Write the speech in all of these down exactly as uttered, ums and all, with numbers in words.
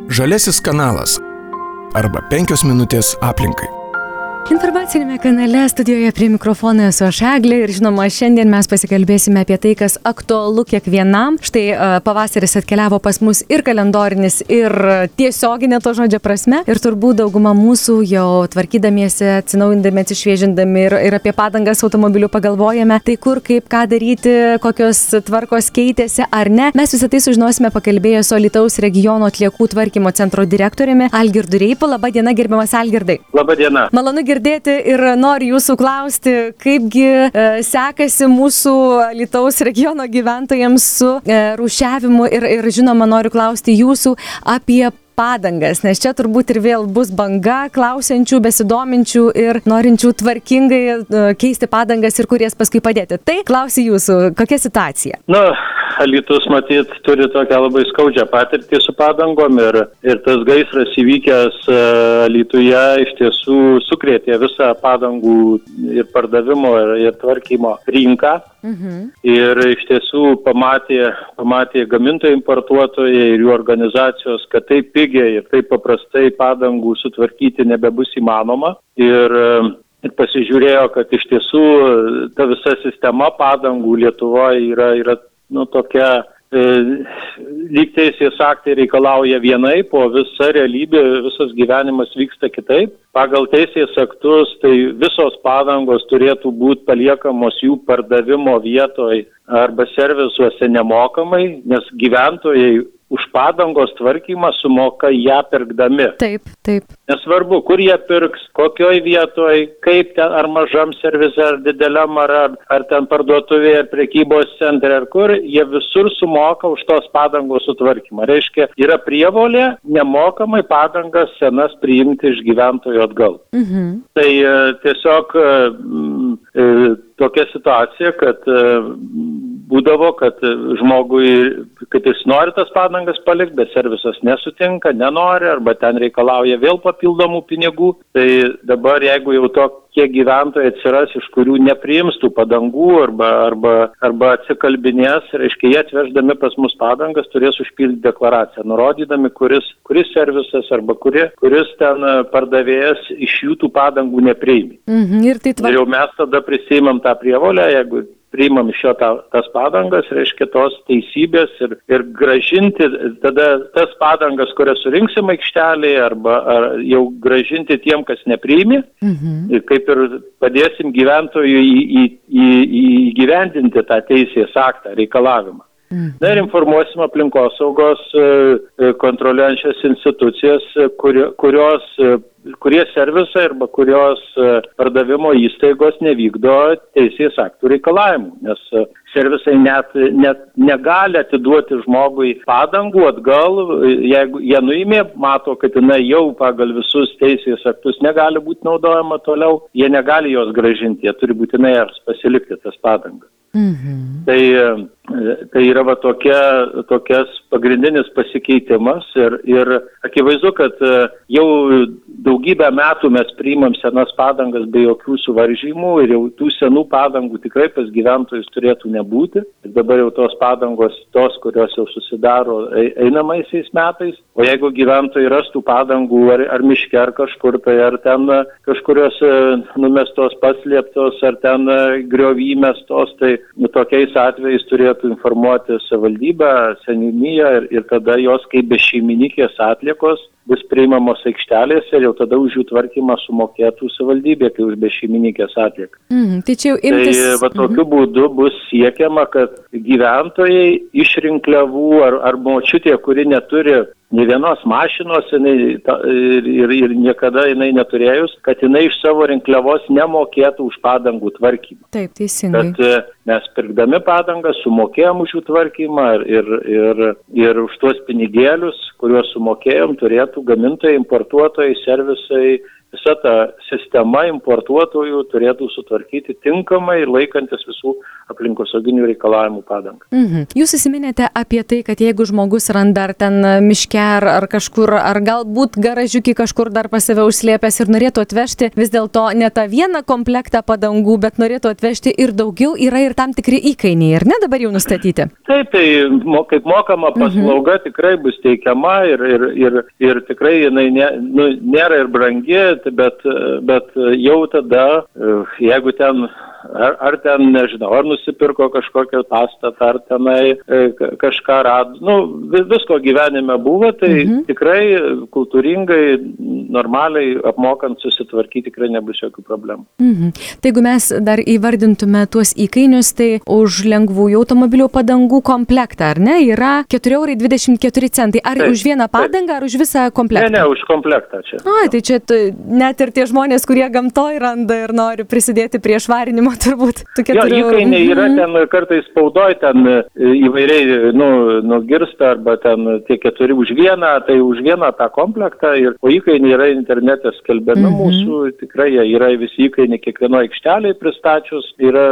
Žaliasis kanalas arba penkios minutės aplinkai. Informacinėme kanale studijoje prie mikrofono esu aš Eglė ir žinoma, šiandien mes pasikalbėsime apie tai, kas aktualu kiekvienam. Štai pavasaris atkeliavo pas mus ir kalendorinis, ir tiesioginė to žodžio prasme. Ir turbūt dauguma mūsų jau tvarkydamiesi, atsinaujindami, atsišviežindami ir, ir apie padangas automobilių pagalvojame. Tai kur, kaip, ką daryti, kokios tvarkos keitėsi ar ne. Mes visą tai sužinosime pakalbėję su Alytaus regiono atliekų tvarkymo centro direktoriumi Algirdu Reipu. Labą dieną, gerbiamas Algirdai. Labą dieną. Malonu girdėti ir noriu jūsų klausti, kaipgi e, sekasi mūsų Alytaus regiono gyventojams su e, rūšiavimu ir, ir žinoma noriu klausti jūsų apie padangas, nes čia turbūt ir vėl bus banga klausiančių, besidominčių ir norinčių tvarkingai e, keisti padangas ir kur jas paskui padėti. Tai klausiu jūsų, kokia situacija? Na, Alytus matyt turi tokią labai skaudžią patirtį su padangom ir, ir tas gaisras įvykęs Alytuje iš tiesų sukrėtė visą padangų ir pardavimo ir, ir tvarkymo rinką. Mhm. Ir iš tiesų pamatė, pamatė gamintojai, importuotojai ir jų organizacijos, kad taip pigiai ir taip paprastai padangų sutvarkyti nebebus įmanoma. Ir Ir pasižiūrėjo, kad iš tiesų ta visa sistema padangų Lietuvoje yra, yra nu, tokia, e, lyg teisės aktai reikalauja vienaip, o visa realybė, visas gyvenimas vyksta kitaip. Pagal teisės aktus tai visos padangos turėtų būti paliekamos jų pardavimo vietoje arba servisuose nemokamai, nes gyventojai už padangos tvarkymą sumoka ją pirkdami. Taip, taip. Nesvarbu, kur jie pirks, kokioj vietoj, kaip ten, ar mažam servise, ar dideliam, ar, ar, ar ten parduotuvėje, ar prekybos centre, ar kur, jie visur sumoka už tos padangos sutvarkymą. Reiškia, yra prievolė nemokamai padangas senas priimti iš gyventojų atgal. Mhm. Tai e, tiesiog e, tokia situacija, kad e, būdavo, kad žmogui, kad jis nori tas padangas palikti, bet servisas nesutinka, nenori, arba ten reikalauja vėl papildomų pinigų. Tai dabar, jeigu jau tokie gyventojai atsiras, iš kurių nepriims tų padangų arba, arba, arba atsikalbinės, reiškia, jie atveždami pas mus padangas turės užpildyti deklaraciją, nurodydami, kuris, kuris servisas arba kuri, kuris ten pardavėjas iš jų tų padangų nepriimi. Mhm, ir, tai tvar... ir jau mes tada prisiimam tą prievolę, jeigu priimam iš jo ta, tas padangas, reiškia tos teisybės ir, ir gražinti tada tas padangas, kurias surinksim aikštelėje, arba ar jau gražinti tiem, kas nepriimi, mhm. ir kaip ir padėsim gyventojui į, į, į, įgyvendinti tą teisės aktą, reikalavimą. Mhm. Na ir informuosim aplinkosaugos kontroliuojančias institucijas, kurio, kurios kurie servisai arba kurios pardavimo įstaigos nevykdo teisės aktų reikalavimų, nes servisai net, net negali atiduoti žmogui padangų atgal, jeigu jie nuimė, mato, kad jinai jau pagal visus teisės aktus negali būti naudojama toliau, jie negali jos gražinti, jie turi būtinai jas pasilikti tas padangas. Mhm. Tai, tai yra va tokia, tokias pagrindinis pasikeitimas ir, ir akivaizdu, kad jau daugybę metų mes priimam senas padangas be jokių suvaržymų ir jau tų senų padangų tikrai pas gyventojus turėtų nebūti. Ir dabar jau tos padangos, tos, kurios jau susidaro einamaisiais metais, o jeigu gyventojai rastų padangų ar, ar miške, ar kažkur, tai ar ten kažkurios numestos paslėptos, ar ten griovy mestos, tai tokiais atvejais turėtų informuoti savivaldybę, seniūniją ir, ir tada jos kaip bešeimininkės atliekos bus priimamos aikštelėse ir jau tada už jų tvarkymą sumokėtų savivaldybė, kai už bešeimininkės atlieką. Mm, tai čia jau imtis... Tai va tokiu mm-hmm. būdu bus siekiama, kad gyventojai iš rinkliavų ar, ar močiutė, kuri neturi nė vienos mašinos jinai, ta, ir, ir, ir niekada jinai neturėjus, kad jinai iš savo rinkliavos nemokėtų už padangų tvarkymą. Taip, teisingai. Kad mes pirkdami padangas sumokėjom už jų tvarkymą ir, ir, ir už tuos pinigėlius, kuriuos sumokėjom, turėtų gamintojai, importuotojai, servisai, visa ta sistema importuotojų turėtų sutvarkyti tinkamai ir laikantis visų aplinkosauginių reikalavimų padangą. Mhm. Jūs įsiminėte apie tai, kad jeigu žmogus randa ar ten miške ar, ar kažkur, ar galbūt garažiukį kažkur dar pas save užslėpęs ir norėtų atvežti vis dėlto ne tą vieną komplektą padangų, bet norėtų atvežti ir daugiau, yra ir tam tikri įkainiai, ar ne, dabar jau nustatyti? Taip, tai kaip mokama paslauga mhm. tikrai bus teikiama ir, ir, ir, ir tikrai jinai ne, nu, nėra ir brangi, bet, bet jau tada, jeigu ten Ar, ar ten, nežinau, ar nusipirko kažkokią pastatą, ar tenai e, kažką rado. Nu, visko gyvenime buvo, tai mhm. tikrai kultūringai, normaliai apmokant susitvarkyti tikrai nebus jokių problemų. Mhm. Tai jeigu mes dar įvardintume tuos įkainius, tai už lengvųjų automobilių padangų komplektą, ar ne, yra keturi eurai dvidešimt keturi centai. Ar taip, už vieną padangą, taip. Ar už visą komplektą? Ne, ne, už komplektą čia. Ai, tai čia t, net ir tie žmonės, kurie gamtoj randa ir nori prisidėti prie švarinimo, turbūt. Jo, įkainiai yra ten kartais spaudoj, ten įvairiai nu, nugirsta, arba ten tie keturi už vieną, tai už vieną tą komplektą, ir, o įkainiai yra internete skelbiami mm-hmm. mūsų, tikrai jie yra visi įkainiai kiekvienoje aikštelėje pristačius, yra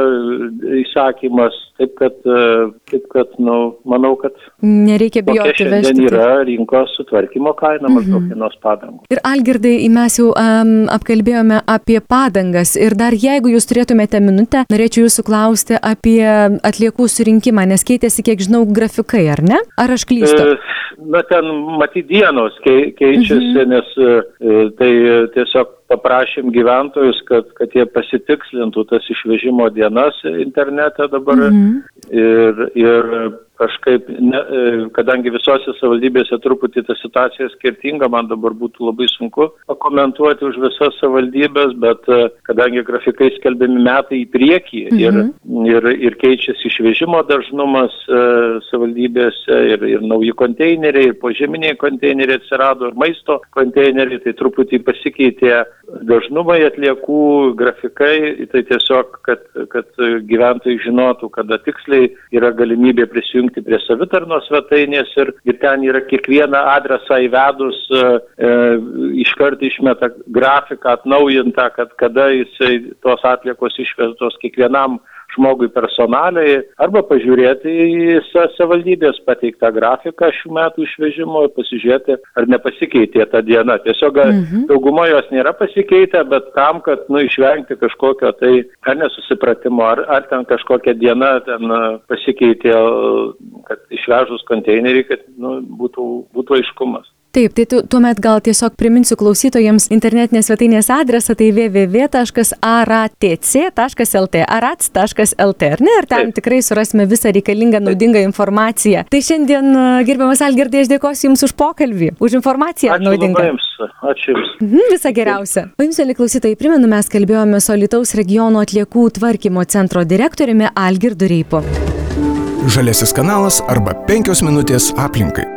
įsakymas, taip kad, taip kad nu, manau, kad nereikia bijoti vežti. Šiandien yra rinkos sutvarkymo kaina mm-hmm. maždaug vienos padangos. Ir Algirdai, mes jau um, apkalbėjome apie padangas, ir dar jeigu jūs turėtumėte minutę, norėčiau jūsų klausti apie atliekų surinkimą, nes keitėsi, kiek žinau, grafikai, ar ne? Ar aš klystu? Na, ten matyt dienos keičiasi, mhm. nes e, tai tiesiog paprašėm gyventojus, kad, kad jie pasitikslintų tas išvežimo dienas internete dabar mhm. ir, ir kažkaip, ne, kadangi visose savivaldybėse truputį ta situacija skirtinga, man dabar būtų labai sunku pakomentuoti už visas savivaldybės, bet kadangi grafikai skelbiami metai į priekį mhm. ir, ir, ir keičiasi išvežimo dažnumas savivaldybėse ir, ir nauji konteineriai, ir požeminiai konteineriai atsirado, ir maisto konteineriai, tai truputį pasikeitė dažnumai atliekų, grafikai, tai tiesiog, kad, kad gyventojai žinotų, kada tiksliai yra galimybė prisijungti prie savitarnos svetainės ir, ir ten yra kiekvieną adresą įvedus, e, iškart išmeta grafiką atnaujintą, kad kada jisai tos atliekos išvestos kiekvienam žmogui personaliai, arba pažiūrėti į savivaldybės pateiktą grafiką šių metų išvežimo ir pasižiūrėti, ar nepasikeitė ta diena. Tiesiog mhm. dauguma jos nėra pasikeitę, bet tam, kad nu, išvengti kažkokio tai ar nesusipratimo, ar, ar ten kažkokia diena ten pasikeitė, kad išvežus konteinerį, kad nu, būtų, būtų aiškumas. Taip, tai tu, tuomet gal tiesiog priminsiu klausytojams internetinės svetainės adresą, tai w w w taškas a r a t c taškas l t, arats taškas l t, ar ne? Ir ten taip. Tikrai surasime visą reikalingą, naudingą informaciją. Tai šiandien, gerbiamas Algirdai, aš dėkosiu Jums už pokalbį, už informaciją Ačiū naudingą. Ačiū Jums. Ačiū Jums. Mhm, visą geriausią. O Jums, mieli klausytojai, primenu, mes kalbėjome su Alytaus regiono atliekų tvarkymo centro direktoriumi Algirdu Reipu. Žaliasis kanalas arba penkios minutės aplinkai.